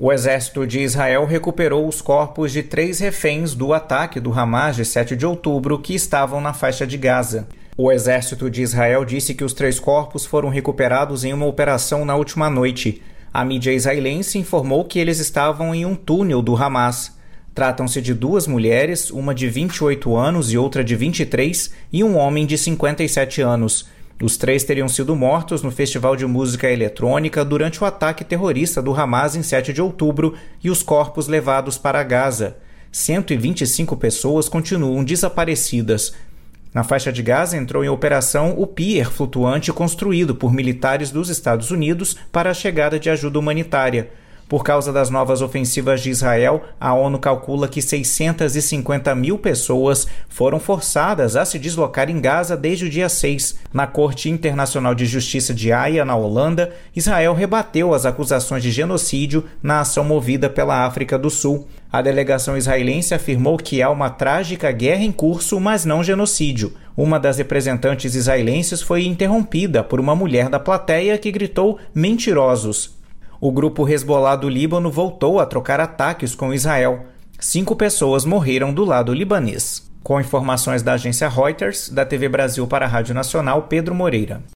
O exército de Israel recuperou os corpos de 3 reféns do ataque do Hamas de 7 de outubro que estavam na faixa de Gaza. O exército de Israel disse que os 3 corpos foram recuperados em uma operação na última noite. A mídia israelense informou que eles estavam em um túnel do Hamas. Tratam-se de 2 mulheres, uma de 28 anos e outra de 23, e um homem de 57 anos. Os 3 teriam sido mortos no festival de música eletrônica durante o ataque terrorista do Hamas em 7 de outubro e os corpos levados para Gaza. 125 pessoas continuam desaparecidas. Na faixa de Gaza entrou em operação o pier flutuante construído por militares dos Estados Unidos para a chegada de ajuda humanitária. Por causa das novas ofensivas de Israel, a ONU calcula que 650 mil pessoas foram forçadas a se deslocar em Gaza desde o dia 6. Na Corte Internacional de Justiça de Haia, na Holanda, Israel rebateu as acusações de genocídio na ação movida pela África do Sul. A delegação israelense afirmou que há uma trágica guerra em curso, mas não genocídio. Uma das representantes israelenses foi interrompida por uma mulher da plateia que gritou "mentirosos". O grupo Hezbollah do Líbano voltou a trocar ataques com Israel. 5 pessoas morreram do lado libanês. Com informações da agência Reuters, da TV Brasil para a Rádio Nacional, Pedro Moreira.